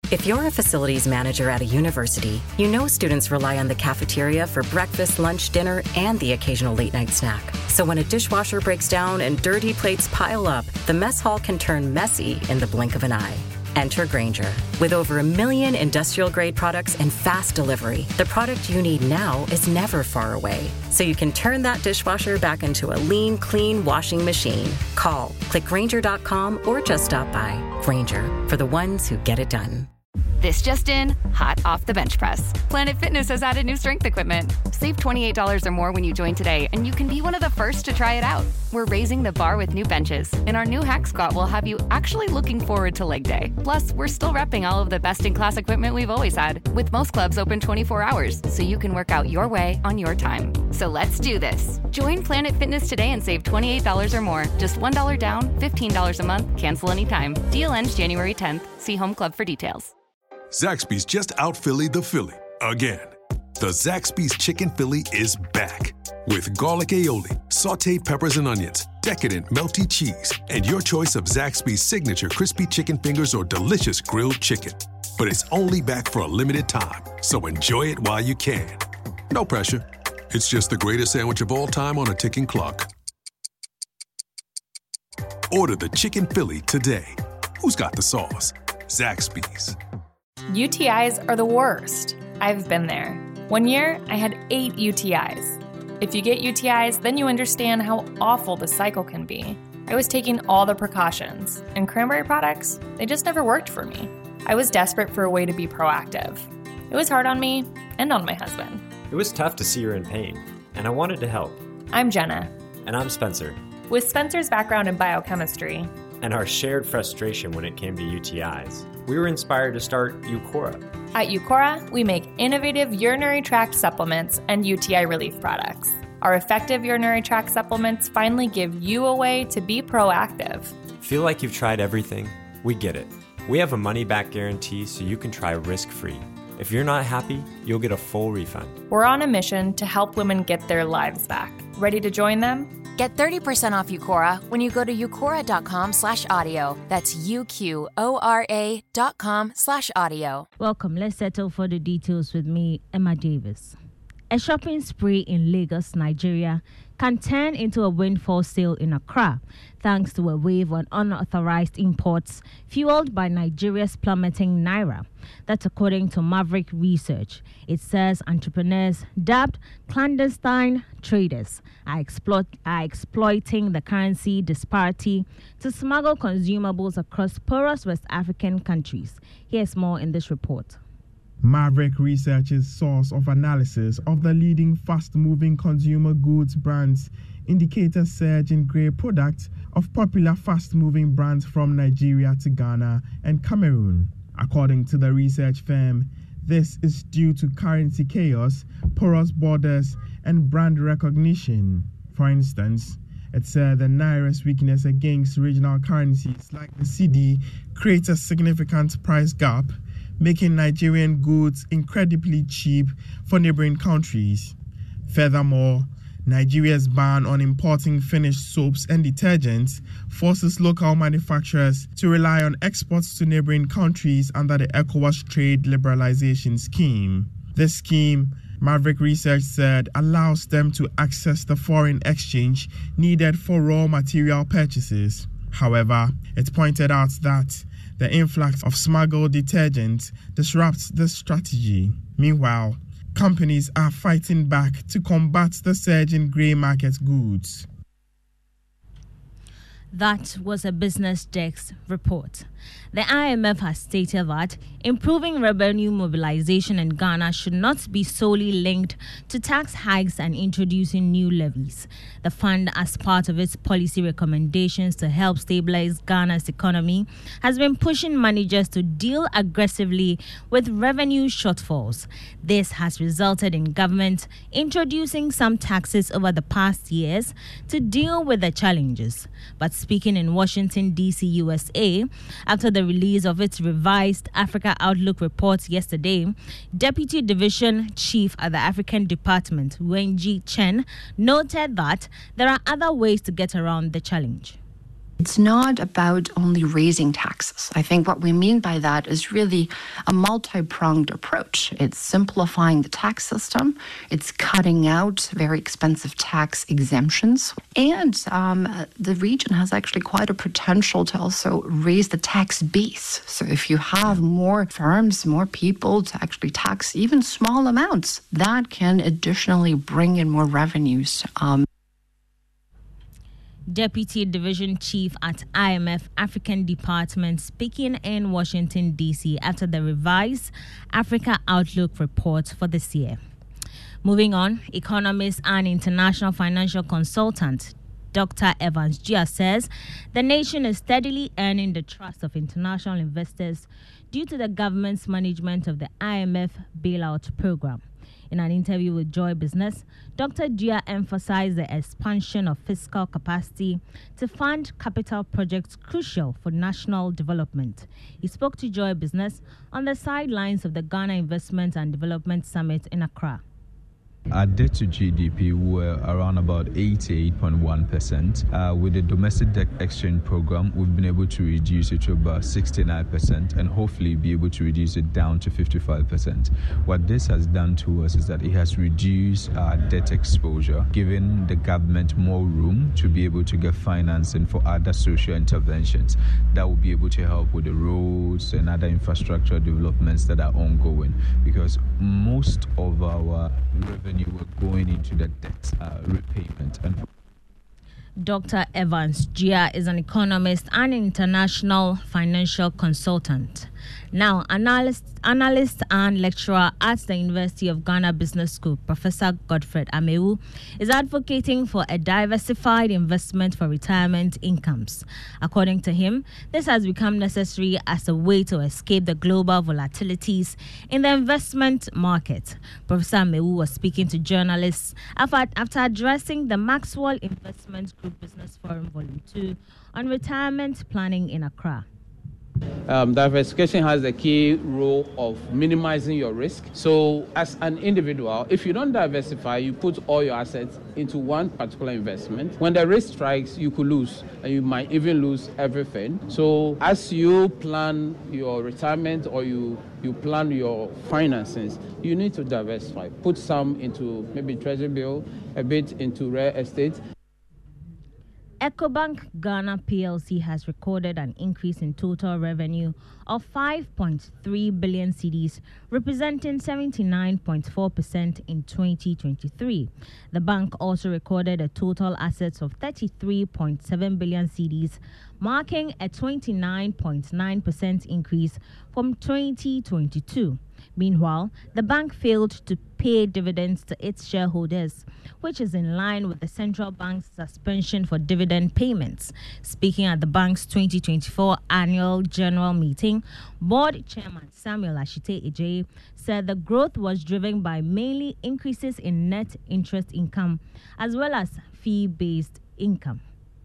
If you're a facilities manager at a university, you know students rely on the cafeteria for breakfast, lunch, dinner, and the occasional late-night snack. So when a dishwasher breaks down and dirty plates pile up, the mess hall can turn messy in the blink of an eye. Enter Grainger. With over 1 million industrial-grade products and fast delivery, the product you need now is never far away. So you can turn that dishwasher back into a lean, clean washing machine. Call, click Grainger.com, or just stop by. Grainger, for the ones who get it done. This just in, hot off the bench press. Planet Fitness has added new strength equipment. Save $28 or more when you join today, and you can be one of the first to try it out. We're raising the bar with new benches, and our new Hack Squat will have you actually looking forward to leg day. Plus, we're still repping all of the best-in-class equipment we've always had, with most clubs open 24 hours, so you can work out your way on your time. So let's do this. Join Planet Fitness today and save $28 or more. Just $1 down, $15 a month, cancel anytime. Deal ends January 10th. See Home Club for details. Zaxby's just out-Phillied the Philly again. The Zaxby's Chicken Philly is back. With garlic aioli, sauteed peppers and onions, decadent melty cheese, and your choice of Zaxby's signature crispy chicken fingers or delicious grilled chicken. But it's only back for a limited time, so enjoy it while you can. No pressure. It's just the greatest sandwich of all time on a ticking clock. Order the Chicken Philly today. Who's got the sauce? Zaxby's. UTIs are the worst. I've been there. One year, I had 8 UTIs. If you get UTIs, then you understand how awful the cycle can be. I was taking all the precautions, and cranberry products, they just never worked for me. I was desperate for a way to be proactive. It was hard on me and on my husband. It was tough to see her in pain, and I wanted to help. I'm Jenna. And I'm Spencer. With Spencer's background in biochemistry and our shared frustration when it came to UTIs, we were inspired to start Eucora. At Eucora, we make innovative urinary tract supplements and UTI relief products. Our effective urinary tract supplements finally give you a way to be proactive. Feel like you've tried everything? We get it. We have a money-back guarantee so you can try risk-free. If you're not happy, you'll get a full refund. We're on a mission to help women get their lives back. Ready to join them? Get 30% off Eucora when you go to eucora.com/audio. That's UQORA.com/audio. Welcome. Let's settle for the details with me, Emma Davis. A shopping spree in Lagos, Nigeria, can turn into a windfall sale in Accra, thanks to a wave on unauthorized imports fueled by Nigeria's plummeting naira. That's according to Maverick Research. It says entrepreneurs dubbed clandestine traders are exploiting the currency disparity to smuggle consumables across porous West African countries. Here's more in this report. Maverick Research's source of analysis of the leading fast-moving consumer goods brands indicate a surge in grey products of popular fast-moving brands from Nigeria to Ghana and Cameroon. According to the research firm, this is due to currency chaos, porous borders, and brand recognition. For instance, it said the Naira's weakness against regional currencies like the cedi creates a significant price gap, making Nigerian goods incredibly cheap for neighboring countries. Furthermore, Nigeria's ban on importing finished soaps and detergents forces local manufacturers to rely on exports to neighboring countries under the ECOWAS trade liberalization scheme. This scheme, Maverick Research said, allows them to access the foreign exchange needed for raw material purchases. However, it pointed out that the influx of smuggled detergents disrupts this strategy. Meanwhile, companies are fighting back to combat the surge in grey market goods. That was a Business Desk report. The IMF has stated that improving revenue mobilization in Ghana should not be solely linked to tax hikes and introducing new levies. The fund, as part of its policy recommendations to help stabilize Ghana's economy, has been pushing managers to deal aggressively with revenue shortfalls. This has resulted in government introducing some taxes over the past years to deal with the challenges. But speaking in Washington, D.C., USA, after the release of its revised Africa Outlook report yesterday, Deputy Division Chief at the African Department, Wenji Chen, noted that there are other ways to get around the challenge. It's not about only raising taxes. I think what we mean by that is really a multi-pronged approach. It's simplifying the tax system, it's cutting out very expensive tax exemptions, and the region has actually quite a potential to also raise the tax base. So if you have more firms, more people to actually tax even small amounts, that can additionally bring in more revenues. Deputy Division Chief at IMF African Department speaking in Washington, D.C. after the revised Africa Outlook report for this year. Moving on, economist and international financial consultant Dr. Evans Gia says the nation is steadily earning the trust of international investors due to the government's management of the IMF bailout program. In an interview with Joy Business, Dr. Gia emphasized the expansion of fiscal capacity to fund capital projects crucial for national development. He spoke to Joy Business on the sidelines of the Ghana Investment and Development Summit in Accra. Our debt to GDP were around about 88.1%. With the domestic debt exchange program, we've been able to reduce it to about 69% and hopefully be able to reduce it down to 55%. What this has done to us is that it has reduced our debt exposure, giving the government more room to be able to get financing for other social interventions that will be able to help with the roads and other infrastructure developments that are ongoing, because most of our revenue were going into the debt repayment. And Dr. Evans Gia is an economist and international financial consultant. Now, analyst and lecturer at the University of Ghana Business School, Professor Godfred Amewu, is advocating for a diversified investment for retirement incomes. According to him, this has become necessary as a way to escape the global volatilities in the investment market. Professor Amewu was speaking to journalists after addressing the Maxwell Investment Group Business Forum Volume 2 on retirement planning in Accra. Diversification has the key role of minimizing your risk. So as an individual, if you don't diversify, you put all your assets into one particular investment. When the risk strikes, you could lose, and you might even lose everything. So as you plan your retirement or you plan your finances, you need to diversify. Put some into maybe treasury bill, a bit into real estate. Ecobank Ghana PLC has recorded an increase in total revenue of 5.3 billion cedis, representing 79.4% in 2023. The bank also recorded a total assets of 33.7 billion cedis, marking a 29.9% increase from 2022. Meanwhile, the bank failed to pay dividends to its shareholders, which is in line with the central bank's suspension for dividend payments. Speaking at the bank's 2024 annual general meeting, board chairman Samuel Ashite Eje said the growth was driven by mainly increases in net interest income as well as fee-based income.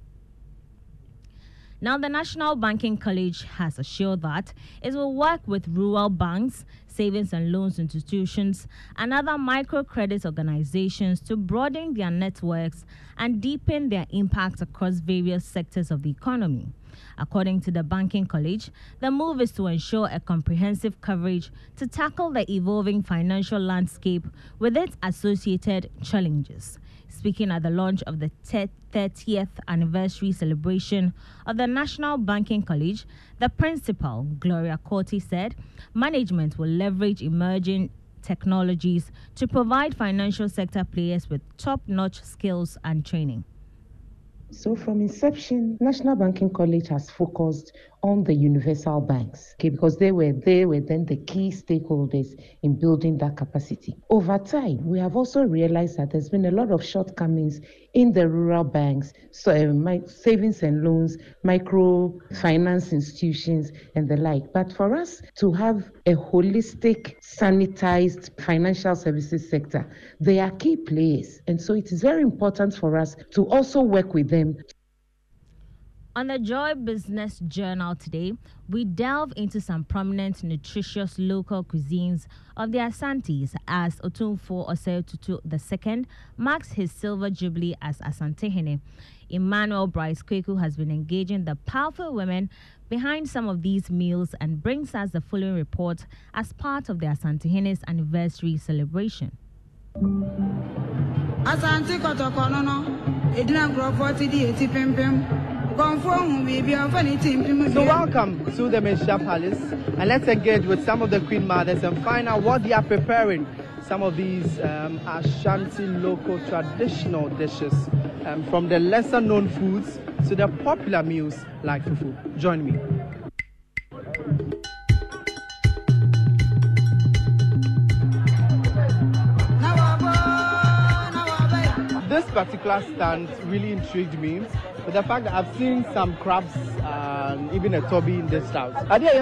Now, the National Banking College has assured that it will work with rural banks, savings and loans institutions, and other microcredit organizations to broaden their networks and deepen their impact across various sectors of the economy. According to the Banking College, the move is to ensure a comprehensive coverage to tackle the evolving financial landscape with its associated challenges. Speaking at the launch of the 30th anniversary celebration of the National Banking College, the principal, Gloria Corti, said management will leverage emerging technologies to provide financial sector players with top-notch skills and training. So from inception, National Banking College has focused on the universal banks, because they were then the key stakeholders in building that capacity. Over time, we have also realized that there's been a lot of shortcomings in the rural banks, so savings and loans, microfinance institutions, and the like. But for us to have a holistic, sanitized financial services sector, they are key players. And so it is very important for us to also work with them. On the Joy Business Journal today, we delve into some prominent nutritious local cuisines of the Asantes as Otumfuo Osei Tutu II marks his silver jubilee as Asantehene. Emmanuel Bryce Kweku has been engaging the powerful women behind some of these meals and brings us the following report as part of the Asantehene's anniversary celebration. Asante kotokono edina grofo ti di eti pempem. So welcome to the Mesha Palace, and let's engage with some of the Queen Mothers and find out what they are preparing. Some of these Ashanti local traditional dishes, from the lesser known foods to the popular meals like fufu. Join me. This particular stand really intrigued me with the fact that I've seen some crabs and even a toby in this house. Okay.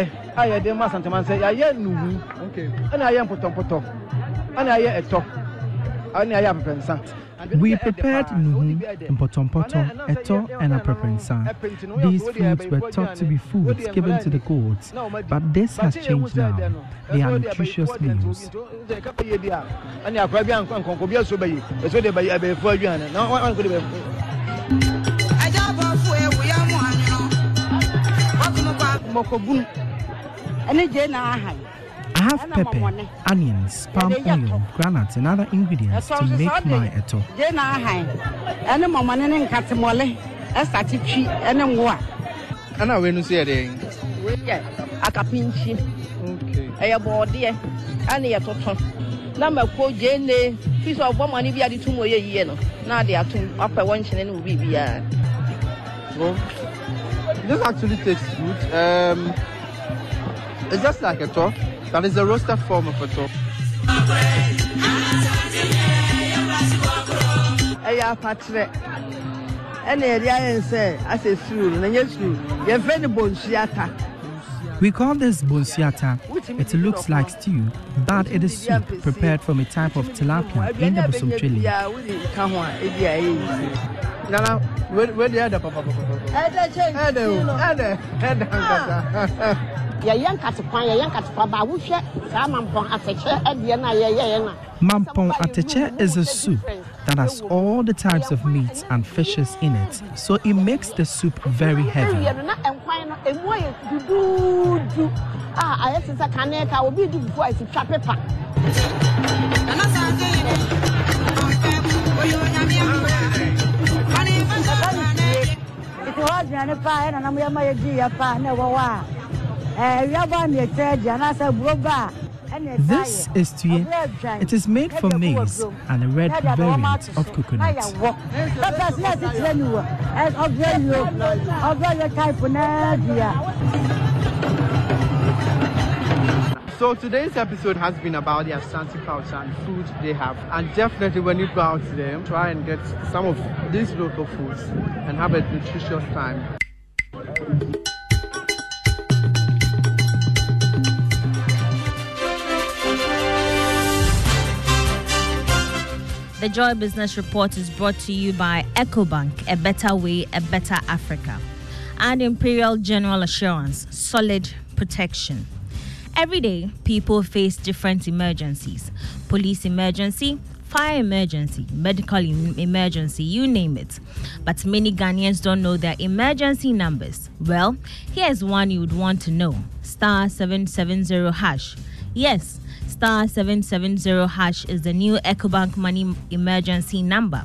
We prepared nuhu, mpotompoto, eto, and aprepensa. These foods were thought to be foods given to the gods, but this has changed now. They are nutritious meals. I have pepper, onions, palm oil, granite, and other ingredients to make my eto. And I will say it. This actually tastes good. It's just like a top. That is a roasted form of a top. We call this bonsiata. It looks like stew, but it is soup prepared from a type of tilapia in the Bosomchili. Nana, where the other papa? Mampong ateche is a soup that has all the types of meats and fishes in it, so it makes the soup very heavy. This is tuye. It is made from maize and a red variant of coconut. So today's episode has been about the Ashanti culture and food they have, and definitely when you go out there, try and get some of these local foods and have a nutritious time. The Joy Business Report is brought to you by EcoBank, a better way, a better Africa, and Imperial General Assurance, solid protection. Every day, people face different emergencies. Police emergency, fire emergency, medical emergency, you name it. But many Ghanaians don't know their emergency numbers. Well, here's one you would want to know. *770#. Yes, *770# is the new EcoBank Money Emergency number.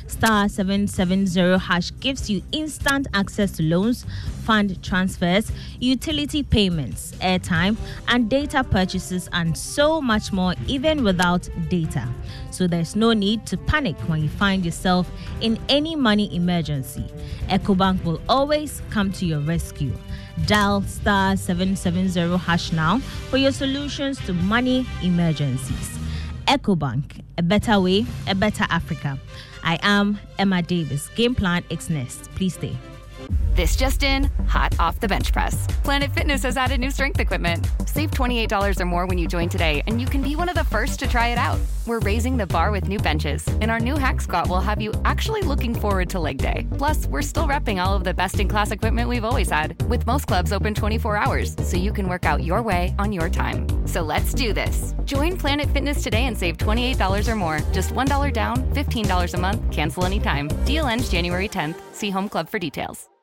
*770# gives you instant access to loans, fund transfers, utility payments, airtime, and data purchases, and so much more, even without data. So there's no need to panic when you find yourself in any money emergency. EcoBank will always come to your rescue. Dial *770# now for your solutions to money emergencies. EcoBank, a better way, a better Africa. I am Emma Davis. Game Plan X Next. Please stay. This just in, hot off the bench press. Planet Fitness has added new strength equipment. Save $28 or more when you join today, and you can be one of the first to try it out. We're raising the bar with new benches, and our new hack squat will have you actually looking forward to leg day. Plus, we're still repping all of the best-in-class equipment we've always had, with most clubs open 24 hours, so you can work out your way on your time. So let's do this. Join Planet Fitness today and save $28 or more. Just $1 down, $15 a month, cancel anytime. Deal ends January 10th. See Home Club for details.